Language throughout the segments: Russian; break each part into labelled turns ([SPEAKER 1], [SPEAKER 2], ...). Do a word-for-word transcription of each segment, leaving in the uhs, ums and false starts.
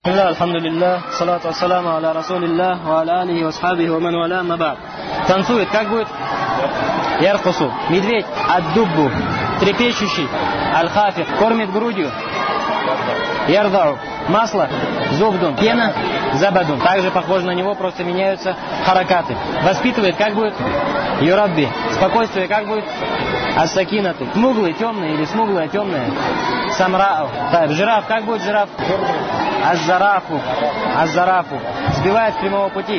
[SPEAKER 1] Алхамдулиллах, салату ассаламу аля расулиллах, ва аля алихи ва асхабихи ва ман валя, амма ба'д. Танцует, как будет? Яркусу. Медведь, ад-дуббу, трепещущий, аль-хафиф, кормит грудью. Ярдау. Масло, зубдун, пена, забадун. Также похоже на него, просто меняются харакаты. Воспитывает, как будет? Юрабби. Спокойствие, как будет? Ас-сакинаты. Смуглый, темный или смуглая, темная? Самрау. Так, жираф, как будет жираф? Аз-зарафу. Az-зарафу. Сбивает с прямого пути.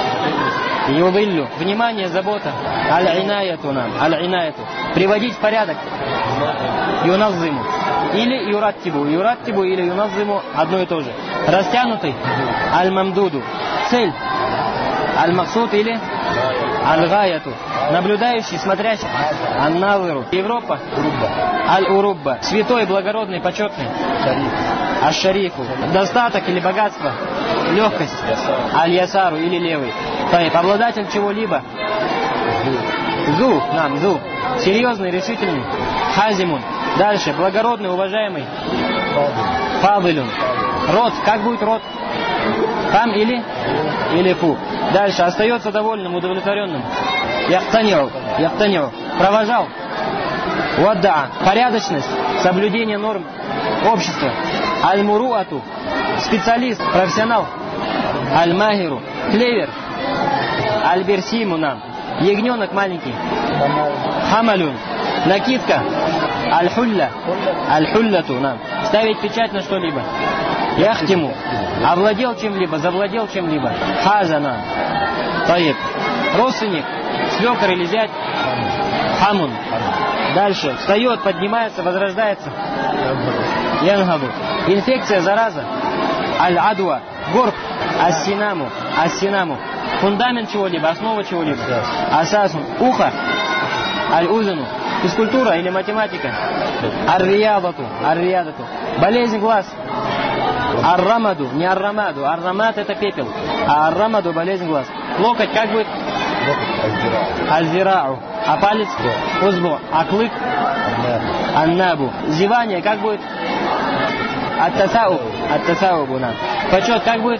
[SPEAKER 1] Юдиллю. Внимание, забота. Аль-инаяту нам. Аль-инаяту. Приводить в порядок. Юназзиму. Или юраттибу. Юраттибу или юназзиму одно и то же. Растянутый. Аль-мамдуду. Цель. Аль-максуд или Аль-гаяту. Наблюдающий, смотрящий. Ан-назыру. Европа. Аль-урубба. Святой, благородный, почетный. Аш-шарифу. Достаток или богатство. Легкость. Аль-ясару или левый. Таиб. Обладатель чего-либо. Зу. Нам. Зу. Серьезный, решительный. Хазимун. Дальше. Благородный, уважаемый. Фадилюн. Род. Как будет род? Фам или? Или фу. Дальше. Остается довольным, удовлетворенным. Яхтаниу. Яхтаниу. Провожал. Вадда. Порядочность. Соблюдение норм общества. Аль-муруату. Специалист, профессионал. Аль-махиру. Клевер. Аль-берсиму нам. Ягненок маленький. Хамалюн. Накидка. Аль-хулля. Аль-хулляту нам. Ставить печать на что-либо. Яхтиму. Овладел чем-либо, завладел чем-либо. Хаза нам. Таиб. Родственник. Свекор или зять. Хамун. Дальше. Встает, поднимается, возрождается. Янгаду. Инфекция, зараза. Аль-адуа. Горб. Ас-синаму. Ас-синаму. Фундамент чего-либо, основа чего-либо. Асасун. Ухо. Аль-узану. Физкультура или математика. Ар-риядату. Ар-риядату. Болезнь глаз. Ар-рамаду. Не ар-рамаду. Ар-рамад это пепел. А ар-рамаду болезнь глаз. Локоть как будет? Аль-зирау. А палец? Узбу. А клык? Аннабу. Зевание как будет? Ат-тасау. Ат-тасаубу нам. Почет как будет?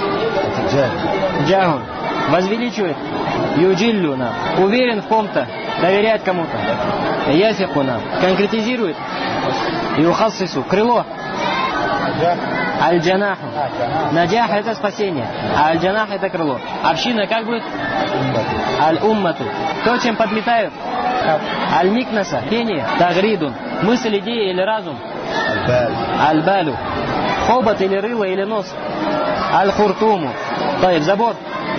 [SPEAKER 1] Джагун. Возвеличивает. Юджиллю нам. Уверен в ком-то. Доверяет кому-то. Ясиху нам. Конкретизирует. Юхассису. Крыло. Аль-джанаху. Наджах это спасение. А аль-джанах это крыло. Община как будет? Аль-уммату. То, чем подметают. Аль-микнаса. Пение. Тагридун. Мысль, идея или разум. Аль-балю. Хобот или рыло или нос. Аль-хуртуму. Таиб. Забор.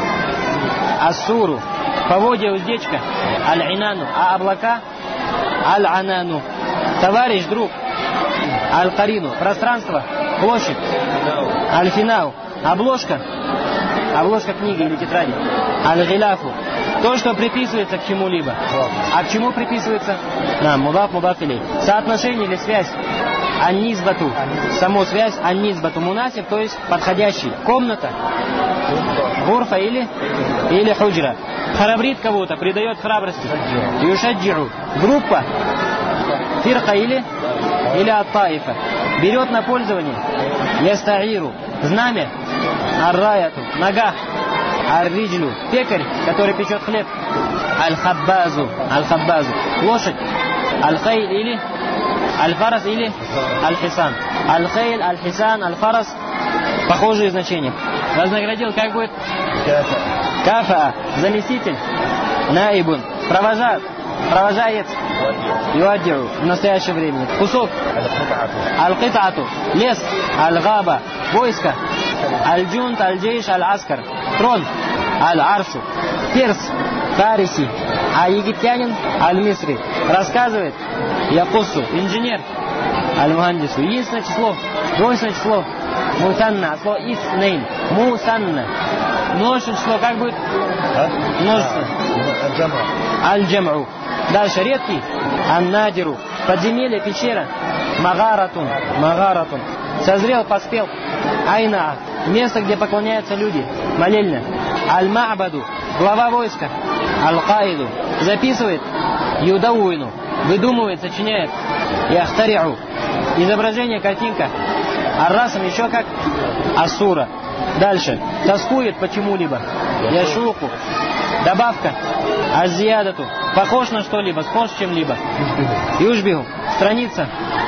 [SPEAKER 1] Ас-суру. Поводья, уздечка. Аль-инану. А облака? Аль-анану. Товарищ, друг. Аль-карину. Пространство. Площадь. Аль-финау. Обложка. Обложка книги или тетради. Аль-гиляфу. То, что приписывается к чему-либо. А к чему приписывается? На, мудаф, мудаф илей. Соотношение или связь. Ан-низбату. Саму связь. Ан-низбату. Мунасиб, то есть подходящий. Комната. Гурфа или? Или худжра. Храбрит кого-то, придает храбрости. Юшаджиру. Группа. Фирка или? Или ат-таифа. Берет на пользование. Ястаиру. Знамя. Ар-раяту. Нога. Ар-риджлю. Пекарь, который печет хлеб. Аль-хаббазу. Аль-хаббазу. Лошадь. Аль-хайль или? Аль-фарас или? Аль-хисан. Аль-хайль, Аль-хисан, Аль-фарас. Похожие значения. Вознаградил, как будет? Кафа. Заместитель. Наибун. Провожат. Провожаец. Юаддиу. В настоящее время. Кусок. Аль-китату. Лес. Аль-габа. Войско. Аль-джунт, Аль-джейш, Аль-аскар. Трон. Аль-аршу. Перс. Фариси. А египтянин? Аль-мисри. Рассказывает. Якуссу. Инженер. Аль-мухандису. Единственное число. Двойственное число. Мусанна. Слово иснейн. Мусанна. Множественное число как будет? Множество. Аль-джам'у. Дальше редкий. Ан-надиру. Подземелье, пещера. Магаратун. Магаратун. Созрел, поспел. Айна. Место, где поклоняются люди. Молельня. Аль-ма'баду. Глава войска. Аль-каиду. Записывает. Юдауину. Выдумывает, сочиняет. Яхтариу. Изображение, картинка. Ар-расм еще как асура. Дальше. Тоскует почему-либо. Яшуку. Добавка. Азиядату. Похож на что-либо, схож с чем-либо. Южбиху. Страница.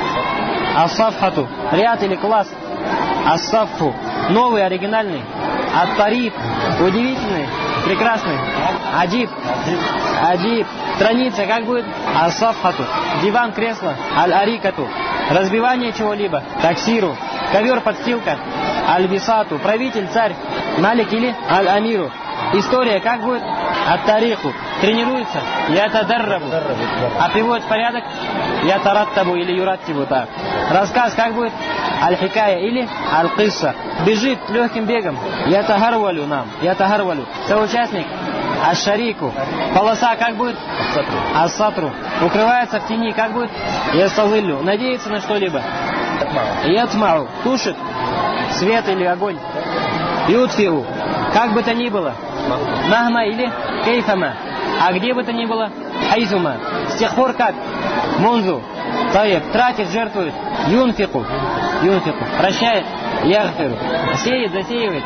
[SPEAKER 1] Ас-сафхату. Ряд или класс. Ас-сафху. Новый, оригинальный. Ат-тариф. Удивительный, прекрасный. Аджиб. Аджиб. Страница, как будет? Ас-сафхату. Диван, кресло. Аль-арикату. Разбивание чего-либо. Таксиру. Ковер, подстилка. Аль-висату. Правитель, царь. Малик или Аль-амиру. История, как будет? Ат-тариху. Тренируется. Ятадаррабу. А приводит в порядок? Ятараттабу или юраттибу. Так. Рассказ, как будет? Аль-хикая или Аль-кисса. Бежит легким бегом. Ятагарвалю нам. Ятагарвалю. Соучастник. Аш-шарику. Полоса, как будет? Ас-сатру. Укрывается в тени, как будет? Ястазиллю. Надеется на что-либо. Ятмау. Тушит. Свет или огонь. Ютфиу. Как бы то ни было. Махма или кейфама. А где бы то ни было? Хайзума. С тех пор как? Мунзу. Таеб. Тратит, жертвует. Юнфику. Юнфику. Прощает. Ягфиру. Сеет, засеивает.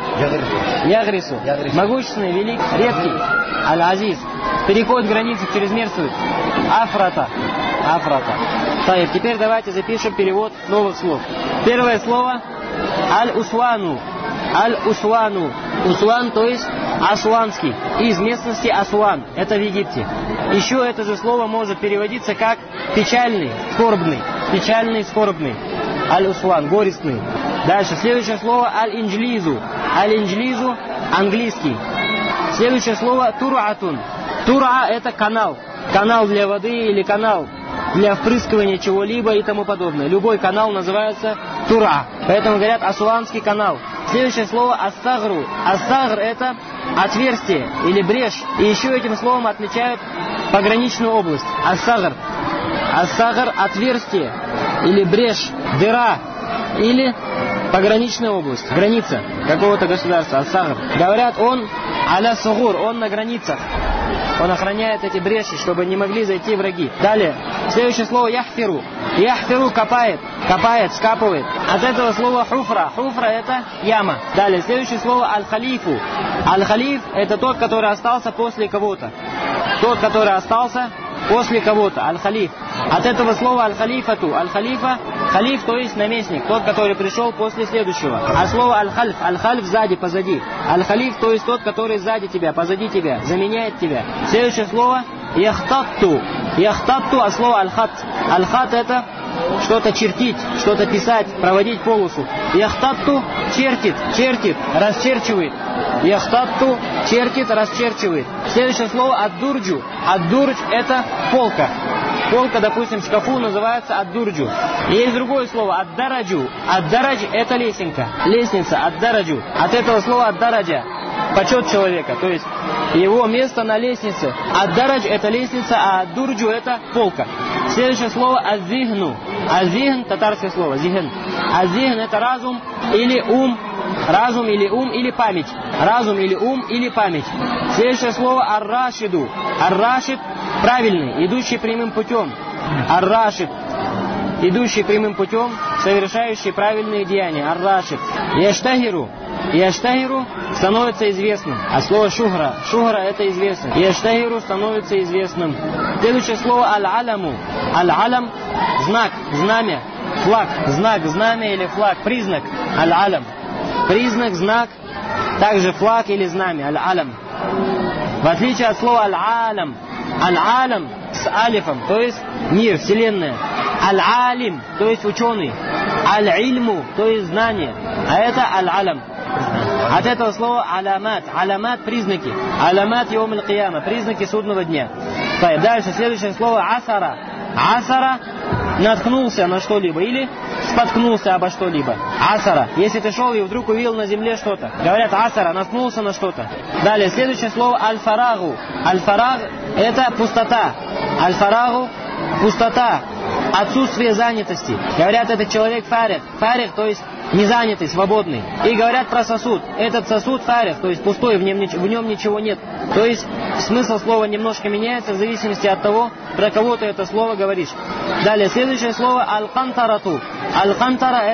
[SPEAKER 1] Ягрису. Могущественный, велик, редкий. Аль-азиз. Переходит границы, чрезмерствует. Афрата. Афрата. Таеб. Теперь давайте запишем перевод новых слов. Первое слово. Аль-усвану. Аль-усвану. Усван, то есть асуанский. Из местности Асуан. Это в Египте. Еще это же слово может переводиться как печальный, скорбный. Печальный, скорбный. Аль-усван, горестный. Дальше. Следующее слово аль-инджлизу. Аль-инджлизу, английский. Следующее слово туруатун. Тура это канал. Канал для воды или канал для впрыскивания чего-либо и тому подобное. Любой канал называется тура. Поэтому говорят асуанский канал. Следующее слово ас-сагру. Ас-сагр это отверстие или брешь. И еще этим словом отличают пограничную область. Ас-сагр. Ас-сагр отверстие или брешь, дыра или пограничная область, граница какого-то государства. Ас-сагр. Говорят, он аля сугур, он на границах. Он охраняет эти бреши, чтобы не могли зайти враги. Далее, следующее слово яхфиру. Яхфиру копает, копает, скапывает. От этого слова хуфра. Хуфра это яма. Далее, следующее слово аль-халифу. Аль-халиф это тот, который остался после кого-то. Тот, который остался после кого-то. Аль-халиф. От этого слова аль-халифату. Аль-халифа, халиф, то есть наместник. Тот, который пришел после следующего. А слово аль-хальф. Аль-хальф сзади, позади. Аль-халиф, то есть тот, который сзади тебя, позади тебя, заменяет тебя. Следующее слово яхтатту. Яхтатту, а слово аль-хат. Аль-хат это что-то чертить, что-то писать, проводить полосу. Яхтатту чертит, чертит, расчерчивает. Яхтатту чертит, расчерчивает. Следующее слово аддурджу. Аддурдж это полка. Полка, допустим, в шкафу называется аддурджу. Есть другое слово аддараджу. Аддарадж это лесенка. Лестница, аддараджу. От этого слова аддараджа. Почет человека, то есть его место на лестнице. Аддарадж это лестница, а аддурджу это полка. Следующее слово аззихну. Аззихн татарское слово. Зихн. Аззихн это разум или ум. Разум или ум или память. Разум или ум или память. Следующее слово ар-рашиду. Ар-рашид правильный, идущий прямым путем. Ар-рашид идущий прямым путем, совершающий правильные деяния. Ар-рашид. Яштахиру. Яштахиру становится известным. А слово шухра. Шухра это известно. Яштахиру становится известным. Следующее слово аль-аляму. Аль-алям знак, знамя, флаг. Знак, знамя или флаг. Признак. Аль-алям. Признак, знак, также флаг или знамя. Аль-алям. В отличие от слова аль-алям. Аль-алям с алифом, то есть мир, вселенная. Аль-алим, то есть ученый. Аль-ильму, то есть знание. А это аль-алям. От этого слова алямат. Алямат признаки. Алямат йом аль-кияма, признаки судного дня. Дальше следующее слово асара. Асара наткнулся на что-либо или споткнулся обо что-либо. Асара. Если ты шел и вдруг увидел на земле что-то. Говорят асара, наткнулся на что-то. Далее следующее слово аль-фарагу. Аль-фараг это пустота. Аль-фарагу пустота. Отсутствие занятости. Говорят, этот человек фарих. Фарих, то есть незанятый, свободный. И говорят про сосуд. Этот сосуд фарих, то есть пустой, в нем, в нем ничего нет. То есть смысл слова немножко меняется в зависимости от того, про кого ты это слово говоришь. Далее, следующее слово аль-кантарату. Аль-кантара это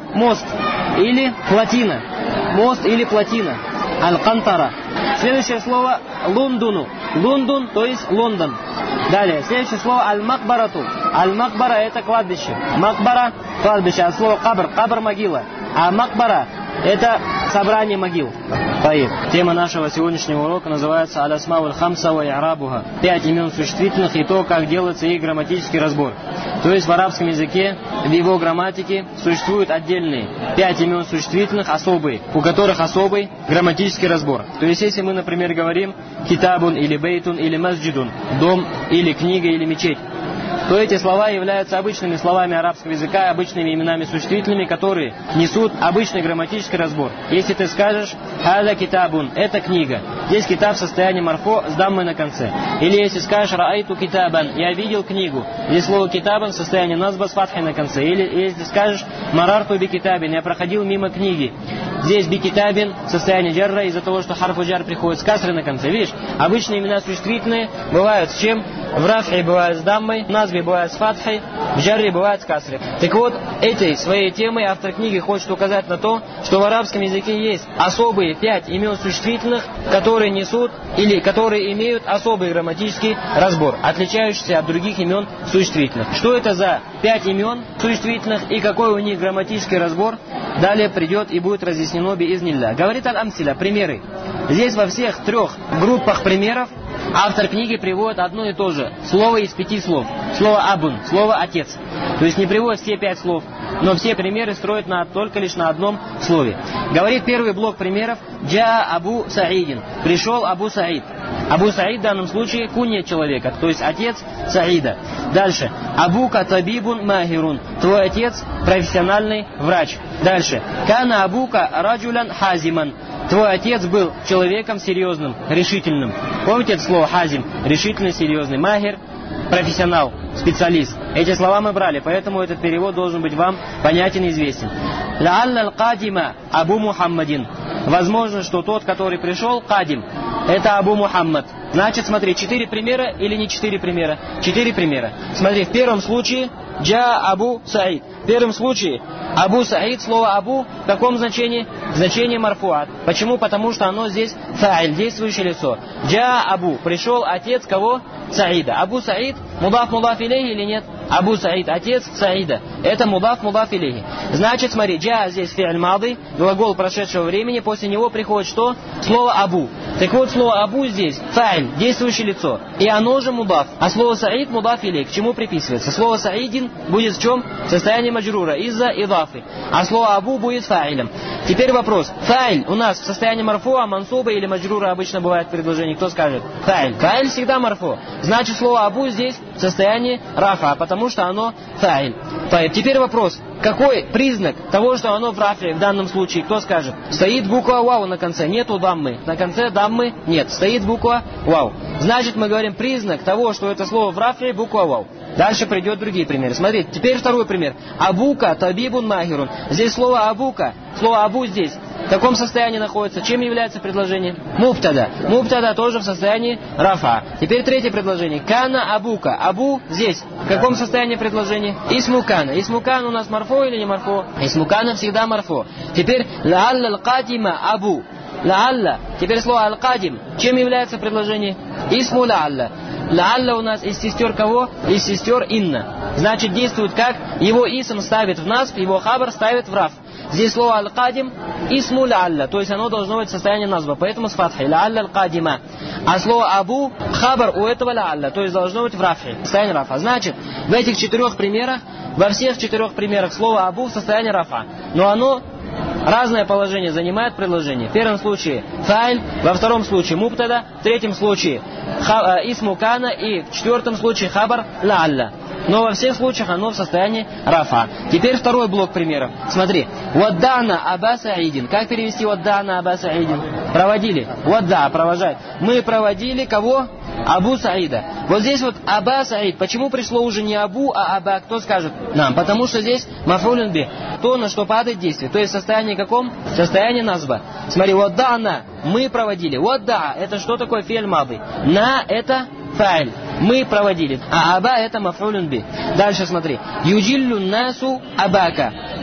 [SPEAKER 1] мост или плотина. Мост или плотина. Аль-Кантара. Следующее слово Лундуну. Лундун, то есть Лондон. Далее, следующее слово Аль-Макбарату. Аль-Макбара это кладбище. Макбара кладбище, а слово Кабр, Кабр могила. А Макбара это собрание могил. Таиб. Тема нашего сегодняшнего урока называется Аль-Асмауль Хамса ва И'рабуха. Пять имен существительных и то, как делается их грамматический разбор. То есть в арабском языке, в его грамматике существуют отдельные пять имен существительных, особые, у которых особый грамматический разбор. То есть если мы, например, говорим китабун или бейтун или масджидун, дом или книга или мечеть, то эти слова являются обычными словами арабского языка, обычными именами существительными, которые несут обычный грамматический разбор. Если ты скажешь «Хада китабун» – это книга. Здесь китаб в состоянии марфо с даммой на конце. Или если скажешь «Раайту китабан» – я видел книгу. Здесь слово китабан в состоянии назба с фатхой на конце. Или если скажешь «Марарту би китабин» – я проходил мимо книги. Здесь би китабин в состоянии джарра из-за того, что харфу джар приходит с касрой на конце. Видишь, обычные имена существительные бывают с чем? В рафхе бывают с даммой, в назве бывают с фатхой, в джарре бывают с касрой. Так вот, этой своей темой автор книги хочет указать на то, что в арабском языке есть особые пять имен существительных, которые несут или которые имеют особый грамматический разбор, отличающийся от других имен существительных. Что это за пять имен существительных и какой у них грамматический разбор, далее придет и будет разъяснено биизнилля. Говорит аль-амсиля, примеры. Здесь во всех трех группах примеров автор книги приводит одно и то же слово из пяти слов. Слово абун, слово отец. То есть не приводит все пять слов, но все примеры строят на, только лишь на одном слове. Говорит первый блок примеров «Джа Абу Саидин». Пришел Абу Саид. Абу Саид в данном случае кунья человека, то есть отец Саида. Дальше. Абука табибун махирун. Твой отец профессиональный врач. Дальше. Кана абука раджулян хазиман. Твой отец был человеком серьезным, решительным. Помните это слово хазим? Решительный, серьезный. Махир – профессионал, специалист. Эти слова мы брали, поэтому этот перевод должен быть вам понятен и известен. Ла'алла аль-кадима Абу Мухаммадин. Возможно, что тот, который пришел, кадим, это Абу Мухаммад. Значит, смотри, четыре примера или не четыре примера? Четыре примера. Смотри, в первом случае Джа Абу Саид. В первом случае Абу Саид, слово Абу в каком значении? В значении марфуат. Почему? Потому что оно здесь фа'иль, действующее лицо. Джа Абу, пришел отец кого? Саида. Абу Саид, мудаф мудаф илейхи или нет? Абу Саид, отец Саида. Это мудаф мудаф илейхи. Значит, смотри, джа здесь фи'ль мады, глагол прошедшего времени, после него приходит что? Слово Абу. Так вот, слово Абу здесь фа'иль, действующее лицо. И оно же мудаф. А слово Саид мудаф илей. К чему приписывается? Слово Саидин будет в чем? В состоянии маджрура, из-за идафы. А слово Абу будет фа'илем. Теперь вопрос. Фа'иль у нас в состоянии марфуа, мансуба или маджрура обычно бывает в предложении. Кто скажет? Фа'иль. Фа'иль всегда марфу. Значит, слово Абу здесь в состоянии рафа, потому что оно фа'иль. Теперь вопрос. Какой признак того, что оно в рафе в данном случае? Кто скажет? Стоит буква вау на конце, нету даммы. На конце даммы нет, стоит буква вау. Значит, мы говорим признак того, что это слово в рафе, буква вау. Дальше придет другие примеры. Смотрите, теперь второй пример. Абука табибун махирун. Здесь слово абука, слово абу здесь. В каком состоянии находится? Чем является предложение? Мубтада. Мубтада тоже в состоянии рафа. Теперь третье предложение. Кана абука. Абу здесь. В каком состоянии предложения? Исмукана. Исмукан у нас марфо или не марфо? Исмукана всегда марфо. Теперь ла'алла аль-кадима абу. Ла'алла. Теперь слово аль-кадим. Чем является предложение? Исму ла'алла. Ла'алла у нас из сестер кого? Из сестер инна. Значит, действует как? Его исм ставит в насб, его хабар ставит в раф. Здесь слово аль-кадим исму ла'алла, то есть оно должно быть в состоянии назба, поэтому с фатхой. Ла'алла аль-кадима. А слово абу, хабар у этого ла'алла, то есть должно быть в рафе, в состоянии рафа. Значит, в этих четырех примерах, во всех четырех примерах слово абу в состоянии рафа. Но оно разное положение занимает предложение. В первом случае фа'иль, во втором случае мубтада, в третьем случае исму кана и в четвертом случае хабар ла'алла. Но во всех случаях оно в состоянии рафа. Теперь второй блок примеров. Смотри. Ваддана Аба Саидин. Как перевести ваддана Аба Саидин? Проводили. Вадда, провожать. Мы проводили кого? Абу Саида. Вот здесь вот Аба Саид. Почему пришло уже не Абу, а Аба? Кто скажет нам? Потому что здесь мафулюн би. То, на что падает действие. То есть в состоянии каком? В состоянии назба. Смотри. Ваддана. Мы проводили. Вадда. Это что такое фи'ль мады? На это фа'иль. Мы проводили. А аба это маф'улюн би. Дальше смотри. Юджиллю насу абака.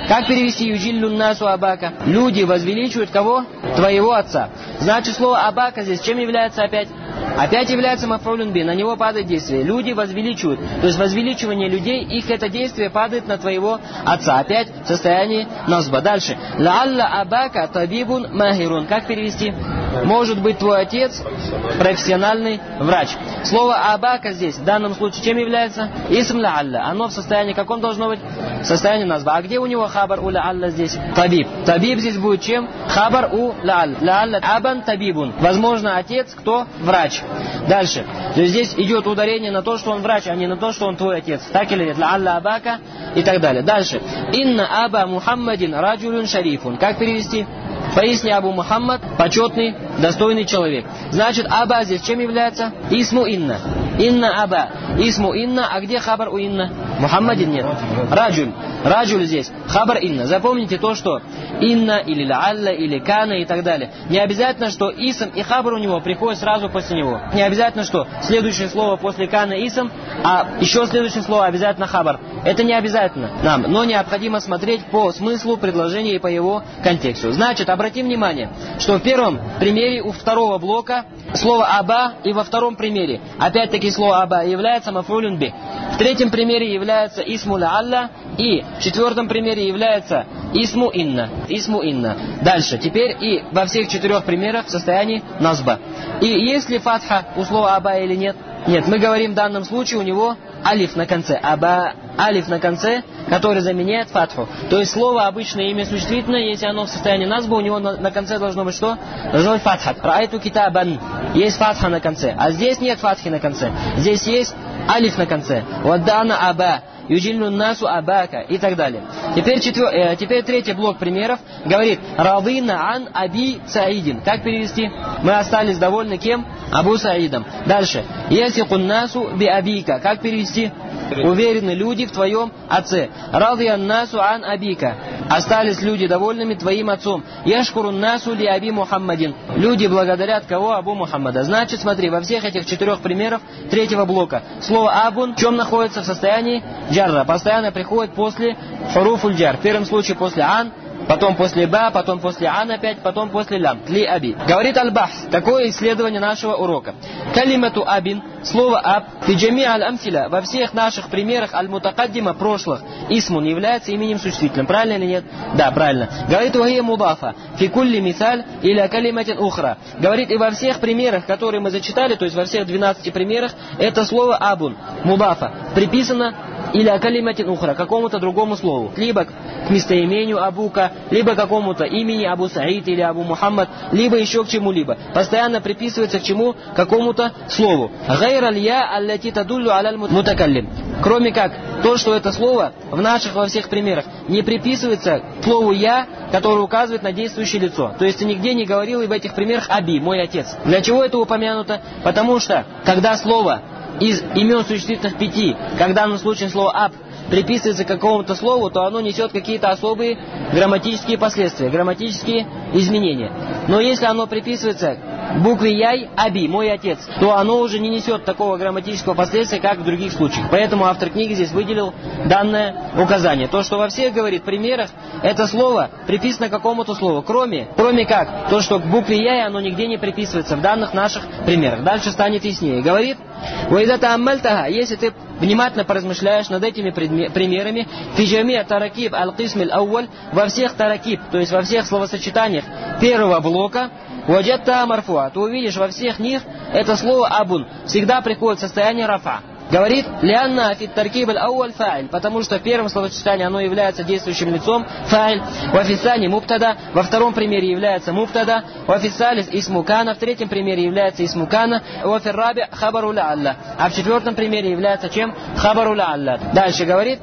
[SPEAKER 1] Как перевести юджиллюн насу абака? Люди возвеличивают кого? Твоего отца. Значит, слово абака здесь чем является опять? Опять является маф'улун би, на него падает действие. Люди возвеличивают. То есть возвеличивание людей, их это действие падает на твоего отца. Опять в состоянии насба. Дальше. Лаалла абака табибун махирун. Как перевести? Может быть твой отец профессиональный врач. Слово абака здесь в данном случае чем является? Исм лаалла. Оно в состоянии, каком должно быть? В состоянии назба. А где у него хабар у лаалла здесь? Табиб. Табиб здесь будет чем? Хабар у лаалла. Лаалла абан табибун. Возможно, отец кто? Врач. Дальше. То есть здесь идет ударение на то, что он врач, а не на то, что он твой отец. Так или нет? Лаалла абака и так далее. Дальше. Инна аба Мухаммадин раджулюн шарифун. Как перевести? Поясни, Абу Мухаммад почетный, достойный человек. Значит, аба здесь чем является? Исму инна. Инна аба. Исму инна. А где хабар у инна? Мухаммадин нет. Раджуль. Раджуль здесь. Хабар инна. Запомните то, что инна или лаалла или кана и так далее. Не обязательно, что исм и хабар у него приходят сразу после него. Не обязательно, что следующее слово после кана исм, а еще следующее слово обязательно хабар. Это не обязательно нам, но необходимо смотреть по смыслу предложения и по его контексту. Значит, обратим внимание, что в первом примере у второго блока слово аба, и во втором примере опять-таки слово аба является маф'улун би. В третьем примере является исму лаалла, и в четвертом примере является исму инна. Исму инна. Дальше. Теперь и во всех четырех примерах в состоянии назба. И есть ли фатха у слова аба или нет? Нет, мы говорим в данном случае у него алиф на конце. Аба, алиф на конце, который заменяет фатху. То есть слово обычное имя существительное, если оно в состоянии назба, у него на, на конце должно быть что? Должно быть фатха. Раайту китабан. Есть фатха на конце. А здесь нет фатхи на конце. Здесь есть алиф на конце. Ваддана аба. Юджиллю насу абака и так далее. Теперь, четвер... э, теперь третий блок примеров говорит радина ан аби саидин. Как перевести? Мы остались довольны кем? Абу Саидом. Дальше. Ясикун насу би абика. Как перевести? Уверены люди в твоем отце. Радиян насу ан абика. Остались люди довольными твоим отцом. Яшкурун насу ли аби Мухаммадин. Люди благодарят кого? Абу Мухаммада. Значит, смотри, во всех этих четырех примерах третьего блока слово абун в чем находится? В состоянии джарра. Постоянно приходит после хуруфуль джар. В первом случае после ан, потом после ба, потом после ан опять, потом после лям. Ли аби. Говорит аль-бахс. Такое исследование нашего урока. Калимату абин. Слово аб. Фиджами аль-амсиля. Во всех наших примерах аль-мутакаддима прошлых. Исмун является именем существительным. Правильно или нет? Да, правильно. Говорит вахия мудафа. Фи кулли мисаль или калиматин ухра. Говорит и во всех примерах, которые мы зачитали, то есть во всех двенадцати примерах, это слово абун. Мудафа. Приписано или калиматин ухра, какому-то другому слову. Либо к местоимению Абука, либо какому-то имени Абу Саид или Абу Мухаммад, либо еще к чему-либо. Постоянно приписывается к чему? Какому-то слову. Гайраль я аллати тадуллю аляль мутакаллим. Кроме как то, что это слово в наших во всех примерах не приписывается к слову я, которое указывает на действующее лицо. То есть ты нигде не говорил и в этих примерах аби, мой отец. Для чего это упомянуто? Потому что когда слово из имен существительных пяти, когда в данном случае слово аб приписывается к какому-то слову, то оно несет какие-то особые грамматические последствия, грамматические изменения. Но если оно приписывается к букве яй, аби, мой отец, то оно уже не несет такого грамматического последствия, как в других случаях. Поэтому автор книги здесь выделил данное указание. То, что во всех, говорит, примерах, это слово приписано к какому-то слову, кроме, кроме как то, что к букве яй оно нигде не приписывается в данных наших примерах. Дальше станет яснее. Говорит, «Вайдата аммальтаха», если ты внимательно поразмышляешь над этими примерами, «Фиджами таракиб аль-кисмиль ауаль», во всех таракиб, то есть во всех словосочетаниях первого блока, «Ваджатта марфуа», ты увидишь во всех них это слово «абун» всегда приходит в состояние рафа. Говорит, «Лианна фит таркиб аль-ауаль фа'иль», потому что в первом словосочетании оно является действующим лицом, фа'иль, «Вафисани муптада», во втором примере является муптада, «Вафисалис исму кана», в третьем примере является исму кана, «Вафирраби хабару ла'алла», а в четвертом примере является чем? Хабару ла'алла. Дальше говорит,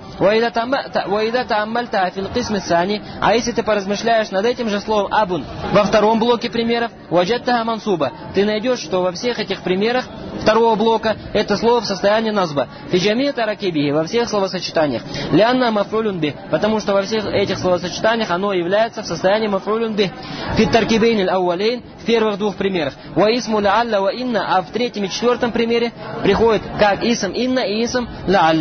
[SPEAKER 1] «Ваида тааммальта фил кисми сани», а если ты поразмышляешь над этим же словом «абун» во втором блоке примеров, «Ваджаттаха мансуба», ты найдешь, что во всех этих примерах второго блока это слово в состоянии назба. Фиджами таракибихи, во всех словосочетаниях. Лянна маф'улун бих, потому что во всех этих словосочетаниях оно является в состоянии маф'улун бих. Фит таркибейн аль-ауалейн, в первых двух примерах. Ва исму ла'алла ва инна, а в третьем и четвертом примере приходит как исм инна и исм ла'алла.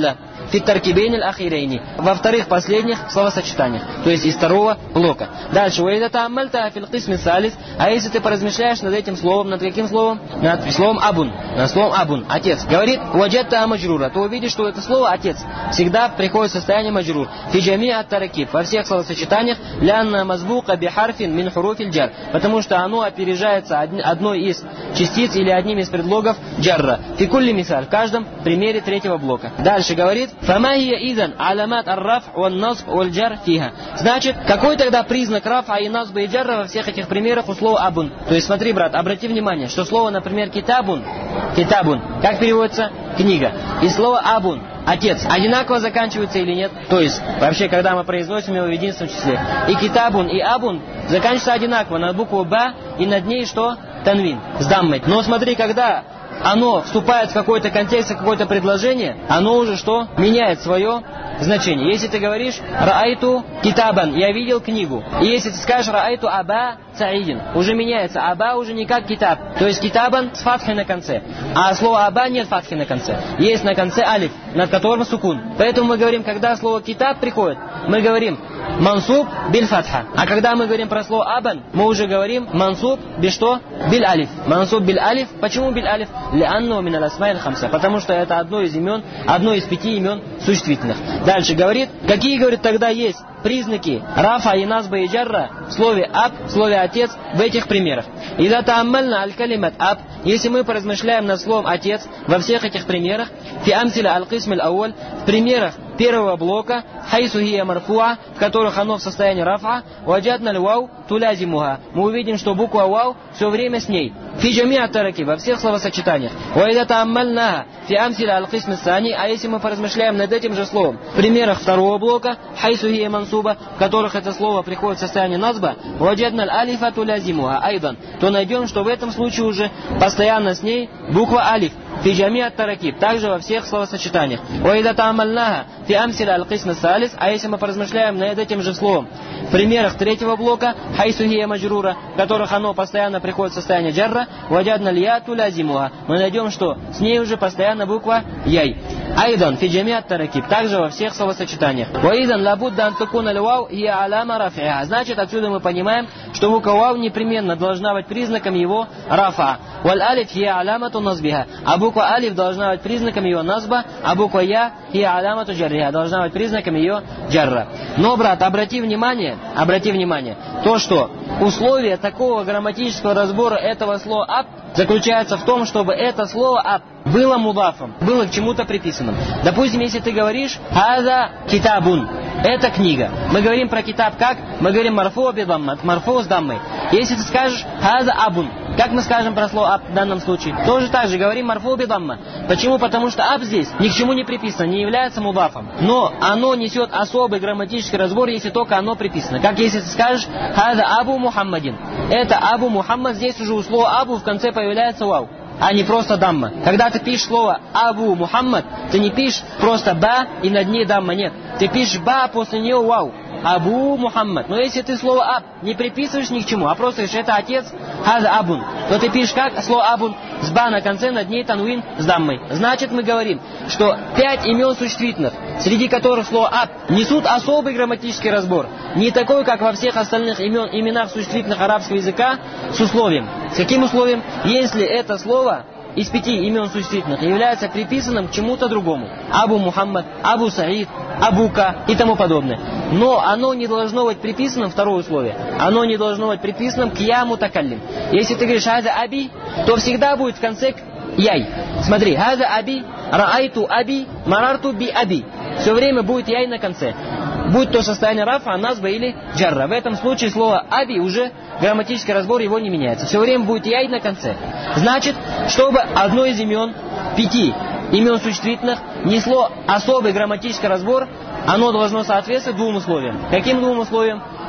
[SPEAKER 1] фиттаркибейн аль-ахирейни, во вторых последних словосочетаниях, то есть из второго блока. Дальше, وإذا تأملتها في القسم الثالث, а если ты поразмышляешь над этим словом, над каким словом? Над словом абун, над словом абун, отец. Говорит, ваджатта маджрура, то увидишь, что это слово отец всегда приходит в состояние маджрур. Фиджами ат-таракиб, во всех словосочетаниях, лянна мазбука бихарфин мин хуруфиль джар, потому что оно опережается одной из частиц или одним из предлогов джарра. Фи кулли мисаль, в каждом примере третьего блока. Дальше говорит, фама хия идан аламат ар-раф ван-насб валь-джар фиха. Значит, какой тогда признак рафа и насба и джарра во всех этих примерах у слова абун? То есть смотри, брат, обрати внимание, что слово, например, китабун, китабун, как переводится? Книга. И слово абун, отец, одинаково заканчиваются или нет? То есть, вообще, когда мы произносим его в единственном числе, и китабун, и абун заканчиваются одинаково, на букву ба и над ней что? Танвин, с даммой. Но смотри, когда оно вступает в какой-то контекст, в какое-то предложение, оно уже что? Меняет свое значение. Если ты говоришь раайту китабан, я видел книгу. И если ты скажешь раайту аба саидин, уже меняется. Аба уже не как китаб. То есть китабан с фатхой на конце. А слово аба нет фатхи на конце. Есть на конце алиф, над которым сукун. Поэтому мы говорим, когда слово китаб приходит, мы говорим мансуб биль фатха. А когда мы говорим про слово абан, мы уже говорим мансуб биль что? Биль алиф. Мансуб биль алиф. Почему биль алиф? Лианну мин аль-асма'иль хамса. Потому что это одно из имен, одно из пяти имен существительных. Дальше говорит, какие, говорит, тогда есть признаки рафа и насба и джарра в слове аб, в слове отец в этих примерах. Ида тааммальна аль-калимат аб, если мы поразмышляем над словом отец во всех этих примерах, фи амсиля аль-кисм аль-ауаль, в примерах первого блока, хайсу хия марфуа, в которых оно в состоянии рафа, ваджадна аль-вау тулязимуха, мы увидим, что буква вау все время с ней. Фи джами ат-тараки, во всех словосочетаниях. Ва ида тааммальна фи амсиля аль-кисм ас-сани, а если мы поразмышляем над этим же словом в примерах второго блока, хайсу хия мансуба, в которых это слово приходит в состояние назба, ваджадна аль-алифа тулязимуха айдан, то найдем, что в этом случае уже постоянно с ней буква алиф. Фи джами ат-таракиб, также во всех словосочетаниях. Ва ида тааммальнаха фи амсиля аль-кисм ас-салис, а если мы поразмышляем над этим же словом в примерах третьего блока, хайсу хия маджрура, в которых оно постоянно приходит в состояние джарра, ваджадна аль-я тулязимуха, мы найдем, что с ней уже постоянно буква яй. Айдан фи джами ат-таракиб, также во всех словосочетаниях. Ва идан лабудда ан такуна аль-вау хия аляма рафиха. Значит, отсюда мы понимаем, что буква вау непременно должна быть признаком его рафа. Валь алиф хия алямату назбиха. А буква алиф должна быть признаком ее назба, а буква я хия алямату джарриха должна быть признаком ее джарра. Но, брат, обрати внимание, обрати внимание, то, что условие такого грамматического разбора этого слова аб заключается в том, чтобы это слово аб было мудафом, было к чему-то приписанным. Допустим, если ты говоришь «хаза китабун», это книга. Мы говорим про китаб как? Мы говорим марфу бидаммат, марфу с даммой. Если ты скажешь «хаза абун», как мы скажем про слово «аб» в данном случае? Тоже так же говорим марфу бидамма. Почему? Потому что «аб» здесь ни к чему не приписано, не является мудафом. Но оно несет особый грамматический разбор, если только оно приписано. Как если ты скажешь «хаза абу Мухаммадин». Это «абу Мухаммад», здесь уже у слова «абу» в конце появляется «вау», а не просто дамма. Когда ты пишешь слово «Абу Мухаммад», ты не пишешь просто «ба» и над ней дамма, нет. Ты пишешь «ба», после нее «вау». Абу Мухаммад. Но если ты слово «аб» не приписываешь ни к чему, а просто говоришь «это отец», «хаза абун», то ты пишешь как? Слово «абун» с «ба» на конце, над ней танвин с даммой. Значит, мы говорим, что пять имен существительных, среди которых слово «аб» несут особый грамматический разбор, не такой, как во всех остальных имен, именах существительных арабского языка, с условием. С каким условием? Если это слово из пяти имен существительных является приписанным к чему-то другому. Абу Мухаммад, Абу Саид, Абука и тому подобное. Но оно не должно быть приписанным, второе условие, оно не должно быть приписанным к я мутакаллим. Если ты говоришь «хаза аби», то всегда будет в конце яй. Смотри, «хаза аби», «раайту аби», «марарту би аби». Все время будет яй на конце. Будь то состояние рафа, назба или джарра. В этом случае слово «аби» уже грамматический разбор его не меняется. Все время будет яй на конце. Значит, чтобы одно из имен, пяти имен существительных, несло особый грамматический разбор, оно должно соответствовать двум условиям. Каким двум условиям?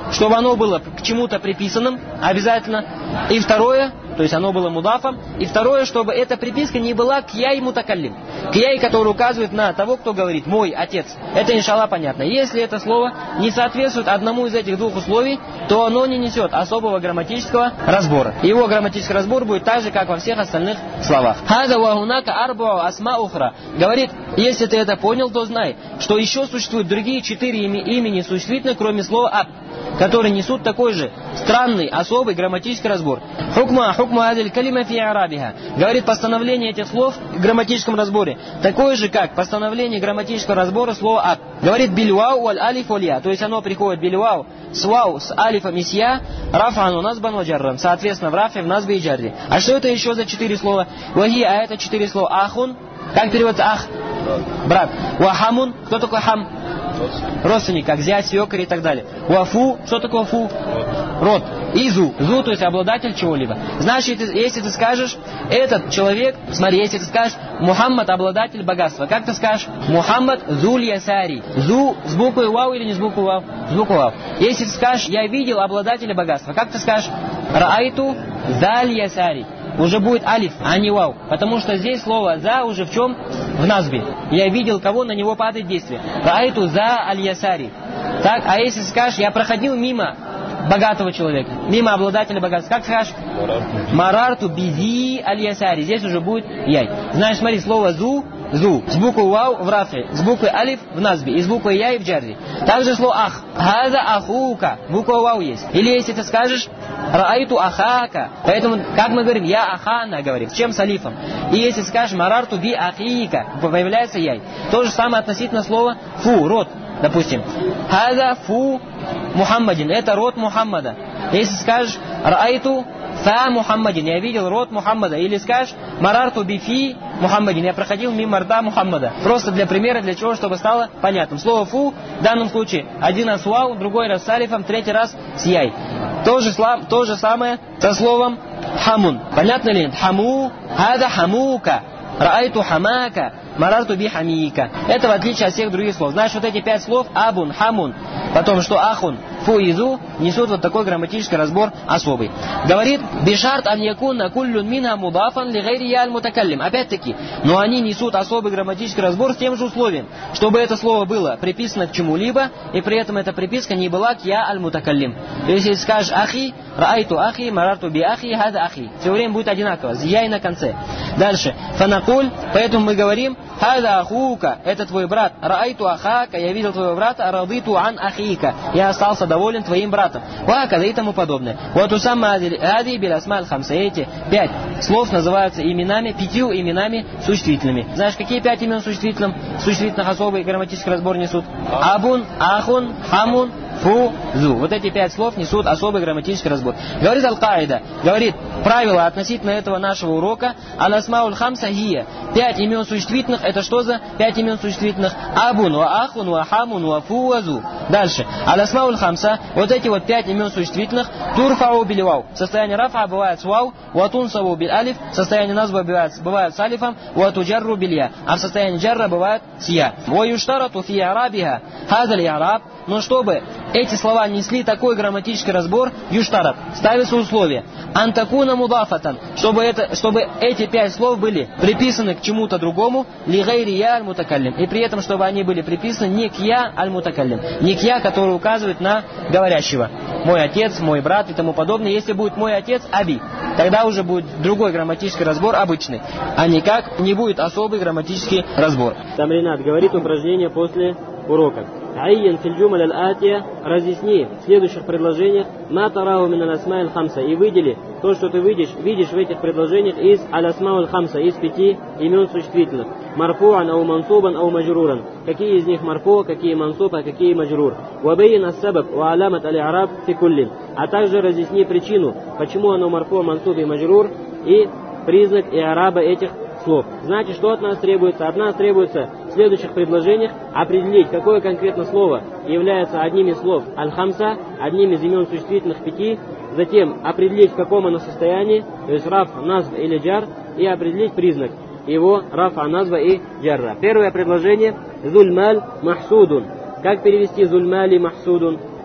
[SPEAKER 1] чтобы оно было к чему-то приписанным обязательно. И второе, то есть оно было мудафом. И второе, чтобы эта приписка не была к яй мутакаллим. К яй, который указывает на того, кто говорит «мой отец». Это, иншаллах, понятно. Если это слово не соответствует одному из этих двух условий, то оно не несет особого грамматического разбора. Его грамматический разбор будет так же, как во всех остальных словах. «Хада ва гунака арбау асма ухра». Говорит, если ты это понял, то знай, что еще существуют другие четыре имени существительных, кроме слова «аб», которые несут такой же странный, особый грамматический разбор. Хукма, хукма адиль калима фи арабиха. Говорит, постановление этих слов в грамматическом разборе такое же, как постановление грамматического разбора слова «аб». Говорит, бильвау валь алиф валь я. То есть оно приходит бильвау с вау, с алифом и с я, рафану назбан ва джарран. Соответственно, в рафе, в назбе и джарре. А что это еще за четыре слова? Вахи, а это четыре слова. Ахун. Как переводится ах? Брат. Вахамун. Кто такой хам? Родственник, как зять, свекор и так далее. Уафу, что такое фу? Род. И зу. Зу, то есть обладатель чего-либо. Значит, если ты скажешь, этот человек, смотри, если ты скажешь, Мухаммад обладатель богатства, как ты скажешь? Мухаммад зуль ясари. Зу с буквой вау или не с буквой вау? С буквой вау. Если ты скажешь, я видел обладателя богатства, как ты скажешь? Раайту заль ясари. Уже будет алиф, а не вау. Потому что здесь слово «за» уже в чем? В назбе. Я видел, кого на него падает действие. Раайту за аль-ясари. Так, а если скажешь, я проходил мимо богатого человека, мимо обладателя богатства, как скажешь? Марарту бизи аль-ясари. Здесь уже будет яй. Знаешь, смотри, слово «зу», «зу» с буквой «вау» в рафе, с буквой «алиф» в назбе и с буквой «яй» в джарри. Также слово «ах». «Хаза ахука». Буква «вау» есть. Или если ты скажешь «раайту ахака». Поэтому, как мы говорим, «я ахана» говорим. С чем? С алифом. И если скажешь «марарту би ахика», появляется «яй». То же самое относительно слова «фу», «род». Допустим, «хаза фу Мухаммадин». Это род Мухаммада. Если скажешь «раайту фа Мухаммадин», я видел род Мухаммада. Или скажешь «марарту бифи Мухаммадин», я проходил мимо рта Мухаммада. Просто для примера, для чего, чтобы стало понятным. Слово «фу» в данном случае один раз с вау, другой раз с алифом, третий раз с яй. То же, то же самое со словом «хамун». Понятно ли? «Хаму», «хада хамука», «раайту хамака», «марарту би хамика». Это в отличие от всех других слов. Знаешь, вот эти пять слов «абун», «хамун», потом что «ахун», «фу» и «зу» несут вот такой грамматический разбор особый. Говорит, «бишарт ан якунна куллюн минха мудафан ли гайри я аль-мутакаллим». Опять-таки, но они несут особый грамматический разбор с тем же условием, чтобы это слово было приписано к чему-либо, и при этом эта приписка не была к я аль-мутакаллим. Если скажешь «ахи», «раайту ахи», «марарту би ахи», «хада ахи». Все время будет одинаково, с яй на конце. Дальше, «фанакуль», поэтому мы говорим, «хада ахука», это твой брат, «раайту ахака», я видел твоего брата, «радиту ан ахика», я остался доволен твоим братом. Вакада и тому подобное. Вот у самма ади билясмаль хамса. Эти пять слов называются именами, пятью именами существительными. Знаешь, какие пять имен существительным, существительных особый грамматический разбор несут? Абун, ахун, хамун, фу, зу. Вот эти пять слов несут особый грамматический разбор. Говорит Аль-Каида, говорит, правило относительно этого нашего урока, аль-асмауль хамса хия. Пять имен существительных, это что за пять имен существительных? Абун, ва ахун, ва хамун, ва фу, ва зу. Дальше. Аль-асмауль хамса, вот эти вот пять имен существительных, турфау били вау. Состояние рафа бывает с вау, ва тунсаву бил алиф, состояние назба бывает, бывает с алифом, ва туджарру бил я. А в состоянии джарра бывает с я. Ва юштарату фи арабиха, хазаль яраб. Но чтобы эти слова несли такой грамматический разбор, юштарат, ставится условие. Антакуна мудафатан, чтобы, это, чтобы эти пять слов были приписаны к чему-то другому, ли гайри я аль-мутакаллим. И при этом, чтобы они были приписаны не к я аль-мутакаллим, не к я, который указывает на говорящего. Мой отец, мой брат и тому подобное. Если будет мой отец, аби, тогда уже будет другой грамматический разбор обычный, а никак не будет особый грамматический разбор. Тамринат говорит упражнение после урока. Айян фильджумаль аль-атия, разъясни в следующих предложениях ма тарау мин аль-асма'иль хамса, и выдели то, что ты видишь, видишь в этих предложениях из аль-асма'иль хамса, из пяти имен существительных. Марфу'ан ау мансубан ау маджруран. Какие из них марфу, какие мансуб, а какие маджрур. Вабейн ас-сабаб ва аламат аль-i'раб фи куллин. А также разъясни причину, почему оно марфу, мансуб и маджрур, и признак i'раба этих слов. Значит, что от нас требуется? От нас требуется в следующих предложениях определить, какое конкретно слово является одним из слов аль-хамса, одним из имен существительных пяти, затем определить, в каком оно состоянии, то есть раф, назв или джар, и определить признак его рафа, назва и джарра. Первое предложение зульмаль махсудун. Как перевести зульмали махсудун?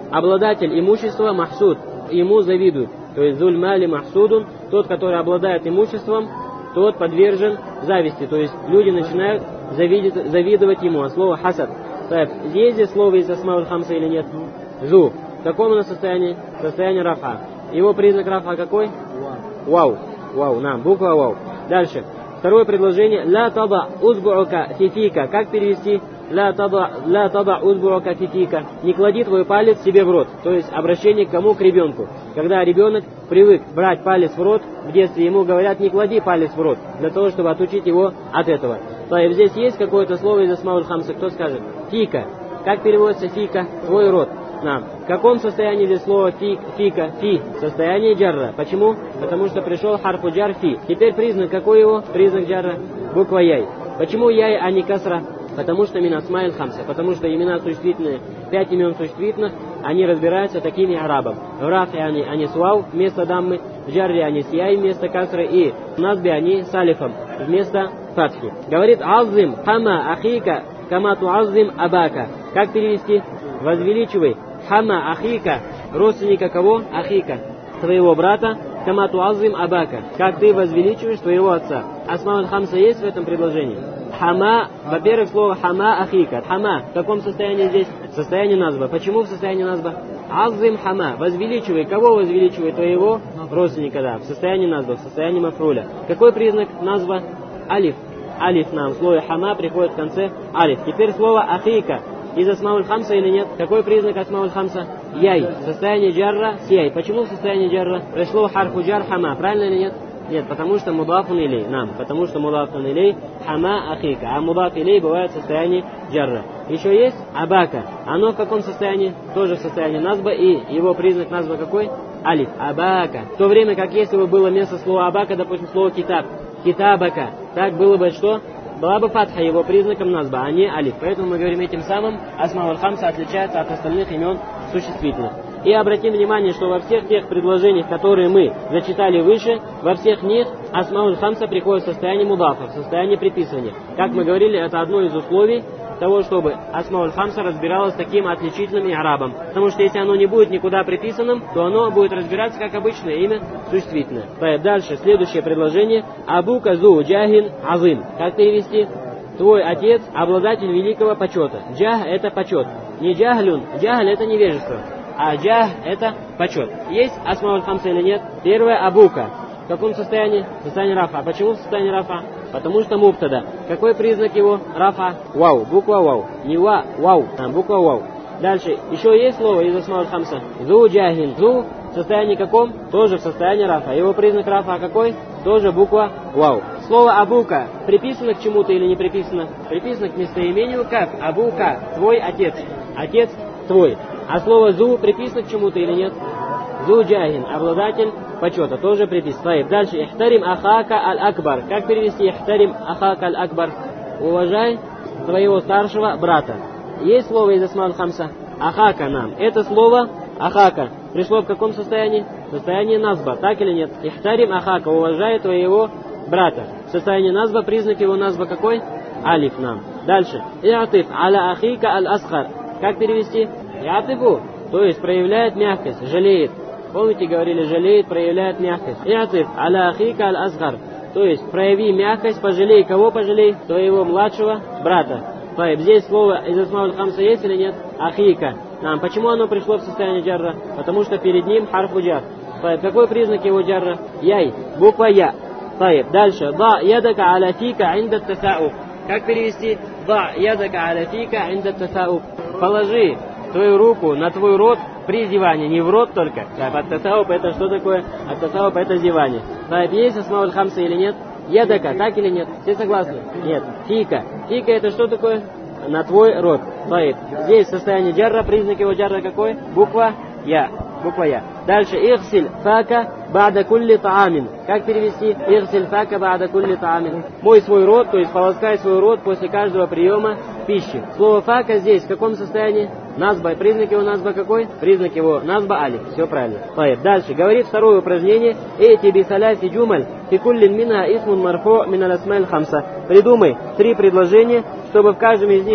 [SPEAKER 2] обладатель имущества махсуд, ему завидуют. То есть зуль мали махсудун, тот, который обладает имуществом, тот подвержен зависти. То есть люди начинают завидеть, завидовать ему. А слово хасад. Есть здесь слово из асмауль хамса или нет? Зу. В каком оно состоянии? Состояние рафа. Его признак рафа какой? Вау. Вау. На, буква вау. Дальше. Второе предложение. Ла тада узбу'ука фифика. Как перевести? Ла тада, ла тада узбу'ука фифика. Не клади твой палец себе в рот. То есть обращение к кому? К ребенку. Когда ребенок привык брать палец в рот, в детстве ему говорят, не клади палец в рот, для того, чтобы отучить его от этого. То есть здесь есть какое-то слово из асмауль хамса, кто скажет? Фика. Как переводится фика? Твой рот. На. В каком состоянии здесь слово фи, фика? Фи. Состояние джарра. Почему? Потому что пришел харфу джар фи. Теперь признак какой его? Признак джарра? Буква яй. Почему яй, а не касра? Потому что мин асмаиль хамса. Потому что имена существительные, пять имен существительных, они разбираются такими арабом. В рафе они, они с вау вместо даммы, в джарре они с яй вместо касры, и в назбе они с алифом вместо фатхи. Говорит аззим хама ахика кама туаззим абака. Как перевести? Возвеличивай хама ахика, родственника кого? Ахика, твоего брата, кама туаззим абака. Как ты возвеличиваешь твоего отца. Асмауль хамса есть в этом предложении? Хама, во-первых, слово хама ахика. Хама в каком состоянии здесь? Состояние назба. Почему в состоянии назба? Аззим хама. Возвеличивай. Кого возвеличивай? Твоего родственника, да. В состоянии назба, в состоянии мафруля. Какой признак назба? Алиф. Алиф нам. В слове хама приходит в конце алиф. Теперь слово ахика. Из асмауль хамса или нет? Какой признак асмауль хамса? Яй. Состояние джарра с яй. Почему в состоянии джарра? Пришло харфу джар хама. Правильно или нет? Нет, потому что мудафун илей. Нам. Потому что мудафун илей хама ахика. А мудаф илей бывает в состоянии джарра. Еще есть абака. Оно в каком состоянии? Тоже в состоянии назба. И его признак назба какой? Алиф. Абака. В то время как если бы было вместо слова абака, допустим, слово китаб. Китабака. Так было бы что? Была бы фатха его признаком назба, а не алиф. Поэтому мы говорим этим самым, асмауль хамса отличается от остальных имен существительных. И обратим внимание, что во всех тех предложениях, которые мы зачитали выше, во всех них асмауль хамса приходит в состояние мудафа, в состояние приписывания. Как мы говорили, это одно из условий того, чтобы асмауль хамса разбиралось таким отличительным и'рабом. Потому что если оно не будет никуда приписанным, то оно будет разбираться как обычное имя существительное. Дальше, следующее предложение. Абу казу джахин азим. Как перевести? Твой отец обладатель великого почета. Джах это почет. Не джахлюн. Джахль это невежество. А джах это почет. Есть асмауль хамса или нет? Первое абука. В каком состоянии? В состоянии рафа. А почему в состоянии рафа? Потому что муптада. Какой признак его? Рафа. Вау. Буква вау. Не ва, вау. А, буква вау. Дальше. Еще есть слово из асмауль хамса? Зу джахин. Зу в состоянии каком? Тоже в состоянии рафа. Его признак рафа какой? Тоже буква вау. Слово абука приписано к чему-то или не приписано? Приписано к местоимению как? Абука. Твой отец. Отец твой. А слово зу приписано к чему-то или нет? Зу джахин. Обладатель почета. Тоже приписано. Дальше. Ихтарим ахака аль-акбар. Как перевести ихтарим ахака аль-акбар? Уважай твоего старшего брата. Есть слово из асмауль хамса? Ахака нам. Это слово ахака пришло в каком состоянии? В состоянии назба. Так или нет? Ихтарим ахака. Уважай твоего брата. В состоянии назба. Признак его назба какой? Алиф нам. Дальше. Иатиф аля ахика аль-асхар. Как перевести? Иатифу. То есть проявляет мягкость. Жалеет. Помните, говорили, жалеет, проявляет мягкость. Иатиф аля ахика аль-асгар. То есть прояви мягкость, пожалей. Кого пожалей? Твоего младшего брата. Здесь слово из асмауль хамса есть или нет? Ахика. А, почему оно пришло в состояние джарра? Потому что перед ним харфу джар. Какой признак его джарра? Яй. Буква я. Дальше. Да ядака аля фика инда тасаук. Как перевести? Да ядака аля фика инда тасаук. Положи твою руку на твой рот при зевании. Не в рот только. Ат-тасаук это что такое? Ат-тасаук это зевание. Есть асмауль хамса или нет? Ядака, так или нет? Все согласны? Нет. Фика. Фика это что такое? На твой рот. Здесь состояние джарра, признак его джарра какой? Буква я. Буква я. Дальше. Ихсиль фака бада кулли таамин. Как перевести? Ихсиль фака бада кулли таамин. Мой свой рот, то есть полоскай свой рот после каждого приема пищи. Слово фака здесь в каком состоянии? Назба. Признак его назба какой? Признак его назба алиф. Все правильно. Дальше. Говорит второе упражнение. Эти бисаляси джумаль фи куллин минха исмун марфу мин аль-асмаиль хамса. Придумай три предложения, чтобы в каждом из них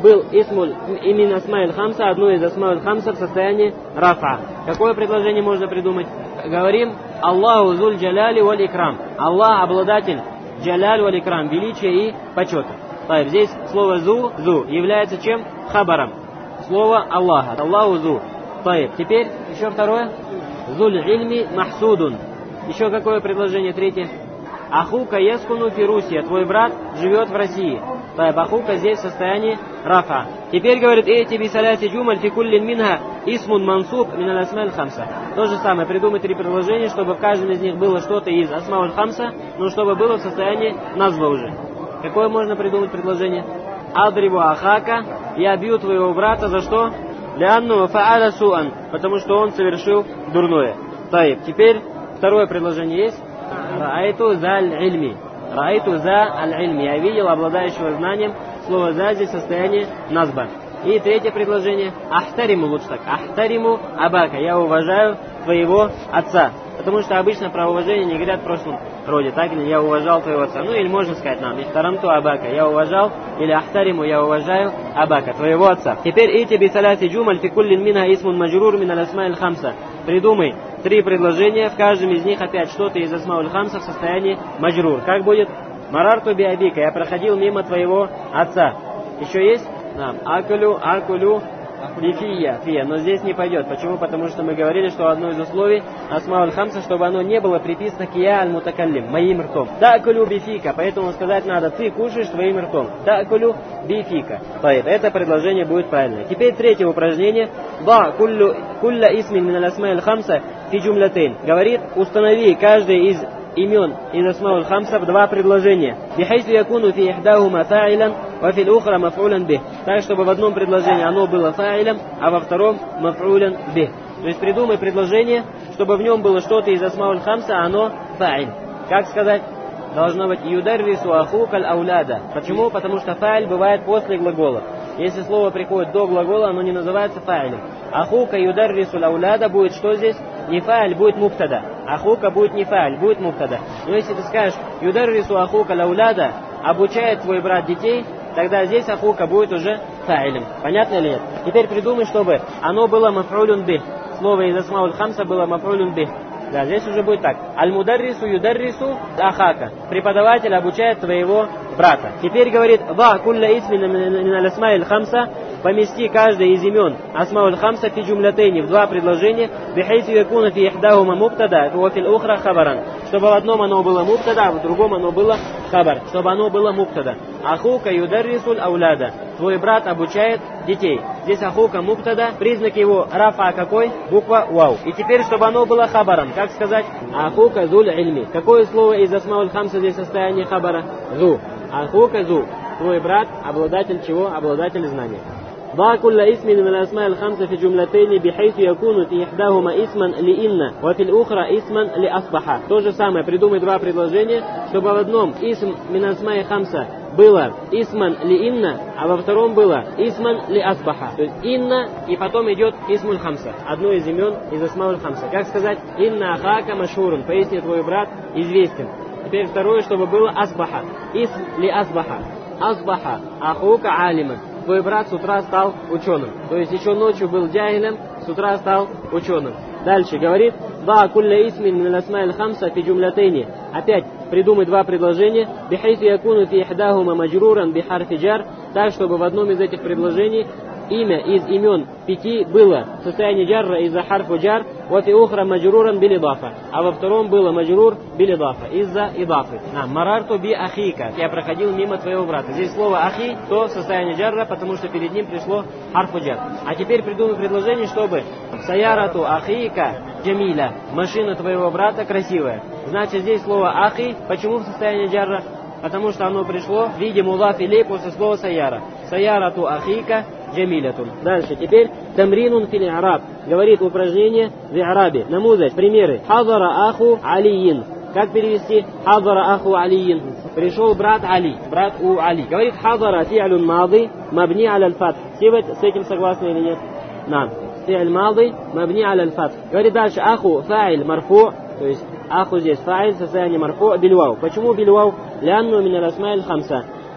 [SPEAKER 2] был исмуль имин асмаиль хамса, одно из асмаиль хамса в состоянии рафа. Какое предложение можно придумать? Говорим Аллаху зуль джаляли валь икрам. Аллах обладатель джаляль валь икрам, величия и почета. Так, здесь слово зу, зу является чем? Хабаром. Слово Аллаха. Аллаху зу. Так, теперь еще второе. Зуль ильми махсудун. Еще какое предложение? Третье. Ахука яскуну фирусия. Твой брат живет в России. Так, ахука здесь в состоянии рафа. Теперь говорит, эти бисаляси джумаль фикуллин минха исмун мансуб миналь асмаиль хамса. То же самое, придумать три предложения, чтобы в каждом из них было что-то из асмауль хамса, но чтобы было в состоянии назва уже. Какое можно придумать предложение? Адрибу ахака, я бью твоего брата за что? Лянну фааля суан, потому что он совершил дурное. Так, теперь второе предложение есть. Раайту за аль-ильми. Раайту за аль-ильми. Я видел обладающего знанием. Слово за здесь в состоянии назба. И третье предложение. Ахтариму лучше так. Ахтариму абака. Я уважаю твоего отца. Потому что обычно про уважение не говорят в прошлом роде. Так или я уважал твоего отца. Ну или можно сказать нам. Ихтарамту абака. Я уважал. Или ахтариму. Я уважаю абака. Твоего отца. Теперь эти бисаляси джумаль фикуллин мина исмун маджрур мина асмаиль хамса. Придумай три предложения. В каждом из них опять что-то из асмауль хамса в состоянии маджрур. Как будет? Марарту би абика. Я проходил мимо твоего отца. Еще есть? Да. Акулю, акулю, бифия, фия. Но здесь не пойдет. Почему? Потому что мы говорили, что одно из условий асмауль хамса, чтобы оно не было приписано к я аль-мутакаллим, моим ртом. Такулю бифика. Поэтому сказать надо, ты кушаешь твоим ртом. Такулю бифика. Это предложение будет правильное. Теперь третье упражнение. Ба кулля исмин мин аль-асмаиль хамса фи джумлатейн. Говорит, установи каждый из имен из асмауль хамса в два предложения. Бихайсу якуну фи ихдахума фа'ilan ва фи ал-ухра маф'улян бих. Так, чтобы в одном предложении оно было фа'илем, а во втором маф'улян бих. То есть придумай предложение, чтобы в нем было что-то из асмауль хамса, а оно фа'иль. Как сказать? Должно быть юдаррису ахукаль ауляда. Почему? Потому что фа'иль бывает после глагола. Если слово приходит до глагола, оно не называется фа'илем. Ахука юдаррису ауляда будет что здесь? Не фа'иль, будет муптада. Ахука будет не фа'иль, будет муптада. Но если ты скажешь юдаррису ахука ауляда, обучает твой брат детей, тогда здесь ахука будет уже фа'илем. Понятно или нет? Теперь придумай, чтобы оно было маф'улюн бих. Слово из асмауль хамса было маф'улюн бих. Да, здесь уже будет так. Аль-мударрису юдаррису ахака. Преподаватель обучает твоего брата. Теперь говорит, ва кулля исмина мин аль-асмаиль хамса. Помести каждое из имен асмауль хамса фи джумлатейни в два предложения. Бихайсу якуна фи ихдахума муптада ва фи ал-ухра хабаран. Чтобы в одном оно было муптада, а в другом оно было хабар. Чтобы оно было муптада. Ахука юдаррисуль ауляда. Твой брат обучает детей. Здесь ахука муптада. Признак его рафа какой? Буква вау. И теперь, чтобы оно было хабаром. Как сказать? Ахука зуль ильми. Какое слово из асмауль хамса здесь в состоянии хабара? Зу. Ахука зу. Твой брат обладатель чего? Обладатель знания. ضع كل اسم من الأسماء الخمسة في جملتين بحيث يكون في إحداهما اسما لإن وفي الأخرى اسما لأصبح. То же самое, придумай два предложения, чтобы в одном исм мин асмаи хамса было исман ли инна, а во втором было исман ли асбаха. То есть инна и потом идет исмуль хамса. Одно из имен из асмауль хамса. Как сказать? Инна ахака машхурун. Поясни, твой брат известен. Теперь второе, чтобы было асбаха. Исм ли асбаха. Асбаха ахука алиман. Твой брат с утра стал ученым. То есть еще ночью был джахилем, с утра стал ученым. Дальше говорит, да кулля исмин мин аль-асмаиль хамса фи джумлатейни. Опять придумай два предложения. Бихайсу якуну фи ихдахума маджруран бихарфи джар. Так, чтобы в одном из этих предложений имя из имен пяти было в состоянии джарра из-за харфу джар, вот и ухра маджруран бил идафа. А во втором было маджрур бил идафа, из-за идафы. На, марарту би ахика. Я проходил мимо твоего брата. Здесь слово ахи, то в состоянии джарра, потому что перед ним пришло харфу джар. А теперь придумай предложение, чтобы саярату ахика джамиля. Машина твоего брата красивая. Значит, здесь слово ахи. Почему в состоянии джарра? Потому что оно пришло в виде мулаф илей после слова саяра. Саярату ахика джамилятун. Дальше. Теперь тамринун фил араб. Говорит упражнение в арабе. Намузать. Примеры. Хазара аху алиин. Как перевести? Хазара аху алиин. Пришел брат Али. Брат у Али. Говорит хазара фи'люн мади мабни аля аль-фатх. Все вы с этим согласны или нет? Нам. Фи'ль мади мабни аля аль-фатх. Говорит дальше. Аху фа'иль марфу. То есть аху здесь фа'иль, состояние марфу бильвау. Почему бильвау? Лянну мин аль-асмаиль хамса.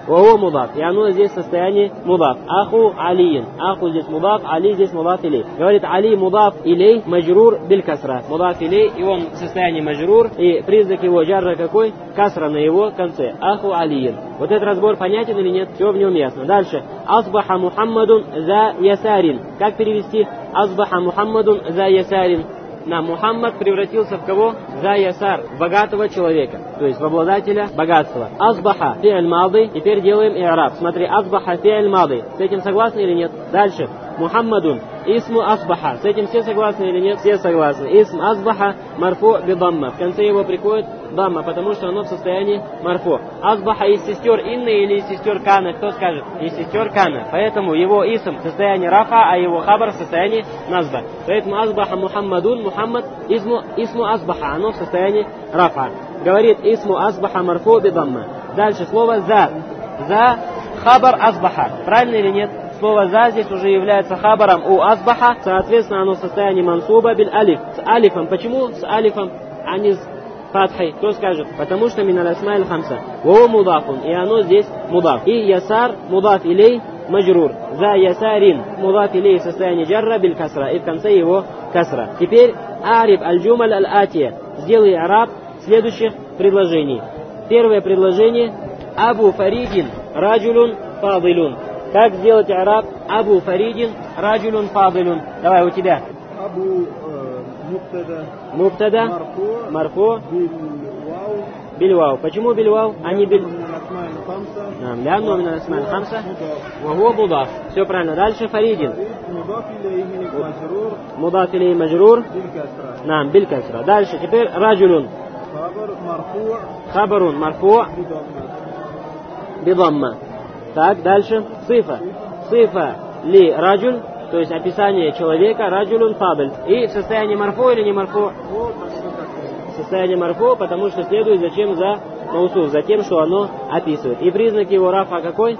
[SPEAKER 2] Вао мудаф. И оно здесь в состоянии мудаф. Аху алиин. Аху здесь мудаф, али здесь мудаф илей. Говорит, али мудаф илей маджрур биль касра. Мудаф илей, и он в состоянии маджрур, и признак его джарра какой? Касра на его конце. Аху алиин. Вот этот разбор понятен или нет? Все в нем ясно. Дальше. Асбаха Мухаммадун за ясарин. Как перевести? Асбаха Мухаммадун за ясарин. На Мухаммад превратился в кого? За ясар, богатого человека, то есть в обладателя богатства. Асбаха фи'аль мады. Теперь делаем и'раб. Смотри, асбаха фи'аль мады. С этим согласны или нет? Дальше. Мухаммадун исму асбаха. С этим все согласны или нет? Все согласны. Исм асбаха марфу бидамма. В конце его приходит дамма, потому что оно в состоянии марфу. Асбаха из сестер Инны или из сестер Кана? Кто скажет? Из сестер Кана. Поэтому его исм в состоянии рафа, а его хабар в состоянии назба. Поэтому асбаха Мухаммадун, Мухаммад исму, исму асбаха. Оно в состоянии рафа. Говорит исму асбаха марфу бидамма. Дальше слово за. За хабар асбаха. Правильно или нет? Слово «за» здесь уже является хабаром у асбаха, соответственно, оно в состоянии мансуба биль алиф. С алифом. Почему с алифом, а не с фатхой? Кто скажет? Потому что миналь асмаиль хамса. Во мудафун. И оно здесь мудаф. И ясар мудаф илей маджрур. За ясарин мудаф илей в состоянии джарра биль касра. И в конце его касра. Теперь ариб аль-джумаль аль-атия. Сделай араб следующих предложений. Первое предложение. Абу Фаридин раджулун фадилун. Как сделать араб? Абу Фаридин раджулун фадилун. Давай, у тебя.
[SPEAKER 3] Абу муптада.
[SPEAKER 2] Муптада.
[SPEAKER 3] Марфу.
[SPEAKER 2] Марфу.
[SPEAKER 3] Бильвау.
[SPEAKER 2] Бильвау. Почему бильвау, а не биль? Лянну мин аль-асма'иль хамса. Вахуа мудаф. Все правильно. Дальше Фаридин.
[SPEAKER 3] Мудаф илейхи маджрур.
[SPEAKER 2] Мудаф илейхи маджрур.
[SPEAKER 3] Биль касра.
[SPEAKER 2] Нам, биль касра. Дальше теперь раджулун.
[SPEAKER 3] Хабар марфу.
[SPEAKER 2] Хабарун марфу. Бидамма. Так, дальше. Цифа. Цифа ли раджуль, то есть описание человека, раджулун фабль. И в состоянии марфу или не марфу? В состоянии марфу, потому что следует зачем за маусуф, за тем, что оно описывает. И признак его рафа какой?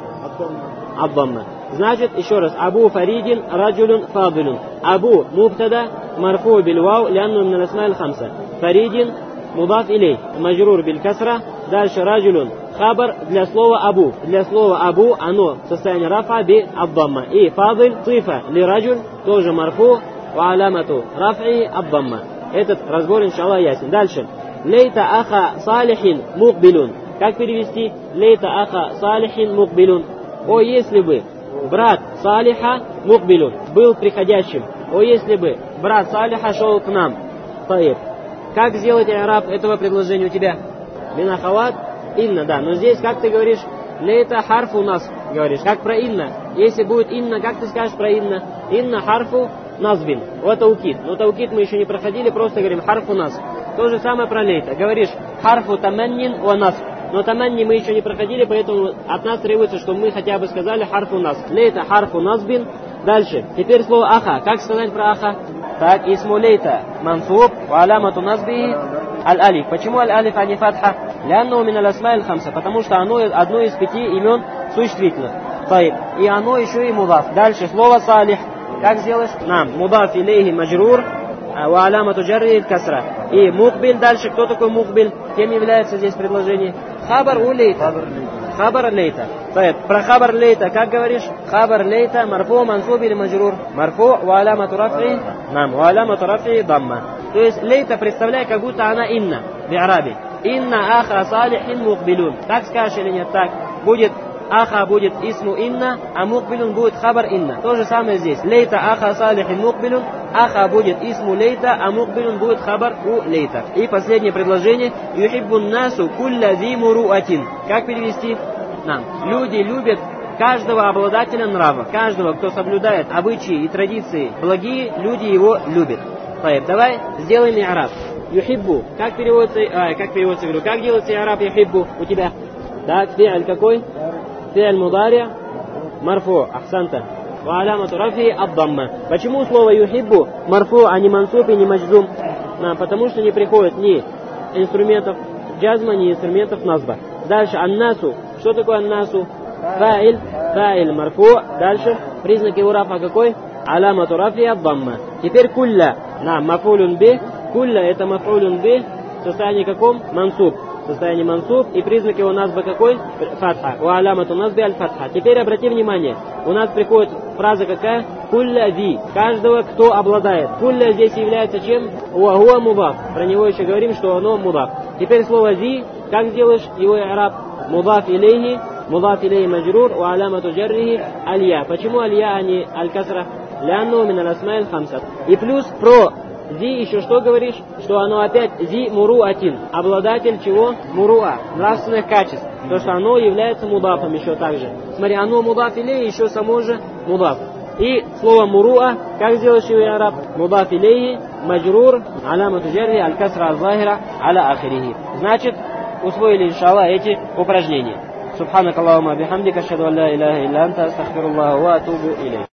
[SPEAKER 2] Абдамма. Значит, еще раз. Абу Фаридин раджулун фаблюн. Абу мубтада марфу бильвау лянну мин аль-асма'иль хамса. Фаридин мудаф илей маджрур биль касра. Дальше раджулун. Хабар для слова абу. Для слова абу оно в состоянии рафа би абдамма. И фадиль цифа ли раджуль тоже марфу ва алямату рафи абдамма. Этот разбор, иншаллах, ясен. Дальше. Лейта аха салихин мукбилун. Как перевести? Лейта аха салихин мукбилун. О, если бы брат Салиха мукбилун был приходящим. О, если бы брат Салиха шел к нам. Таиб. Как сделать араб этого предложения у тебя? Минахават. Инна, да. Но здесь, как ты говоришь, лейта харфу нас, говоришь. Как про инна. Если будет инна, как ты скажешь про инна? Инна харфу назбин. Вот таукид. Но таукид мы еще не проходили, просто говорим харфу нас. То же самое про лейта. Говоришь харфу таманнин ва нас. Но таманни мы еще не проходили, поэтому от нас требуется, чтобы мы хотя бы сказали харфу нас. Лейта харфу назбин. Дальше. Теперь слово аха. Как сказать про аха? Так, исму лейта мансуб ва алямату назби аль-алиф. Почему аль-алиф, а не фатха? Лянну мин аль-асма'иль хамса. Потому что оно одно из пяти имен существительных. Таиб. И оно еще и мудаф. Дальше слово салих. Как сделаешь? Нам. Мудаф илейхи маджрур ва алямату джарри касра. И мукбиль. Дальше кто такой мукбиль? Кем является здесь предложение? Хабар у лейта. Хабар лейта. Таиб. Про хабар лейта как говоришь? Хабар лейта марфу мансуб или маджрур? Марфу ва алямату рафи. Нам. Ва алямату рафи дамма. То есть лейта представляй, как будто она инна в арабе. Инна аха салихин мукбилун. Так скажешь или нет? Так. Будет аха будет исму инна, а мукбилун будет хабар инна. То же самое здесь. Лейта аха салихин мукбилун. Аха будет исму лейта, а мукбилун будет хабар у лейта. И последнее предложение. Юхиббун насу кулля зи муруатин. Как перевести? Нам. Люди любят каждого обладателя нрава. Каждого, кто соблюдает обычаи и традиции благие, люди его любят. Давай сделаем и'раб. Юхиббу. Как переводится, а, как переводится, говорю, как делается и'раб юхиббу у тебя? Так, фи'аль какой? Фи'аль мудари. Марфу. Ахсанта. Ва алямату рафи ад-дамма. Почему слово юхиббу марфу, а не мансуб и не маджзум? А, потому что не приходит ни инструментов джазма, ни инструментов назба. Дальше аннасу. Что такое аннасу? Фа'иль. Фа'иль марфу. Дальше признак его рафа какой? Алямату рафи ад-дамма. Теперь кулля. На, мафулюн би. Кулля это мафулюн би. В состоянии каком? Мансуб. состояние мансуб, и признак его назбы какой? Фатха. У алямату назби аль-фатха. Теперь обрати внимание, у нас приходит фраза какая? Кулля зи. Каждого, кто обладает. Кулля здесь является чем? Уахуа мудаф. Про него еще говорим, что оно мудаф. Теперь слово зи, как сделаешь его i'раб? Мудаф илейхи, мудаф илейхи маджрур, у алямату джаррихи аль-я. Почему аль-я, а не аль-касра? Лянну мин аль-асмаиль хамсат. И плюс про зи еще что говоришь? Что оно опять зи муруатин. Обладатель чего? Муруа. Нравственных качеств. То, что оно является мудафом еще также. Смотри, оно мудаф илейхи, еще само же мудаф. И слово муруа, как сделаешь его араб? Мудаф илейхи, маджрур, алямату джарри, аль-касра аль-захира, аля ахирихи. Значит, усвоили, иншаллах, эти упражнения. Субханак Аллахума бихамдика, ашхаду ан ла иляха илля анта, астагфируллаха ва атубу илейх.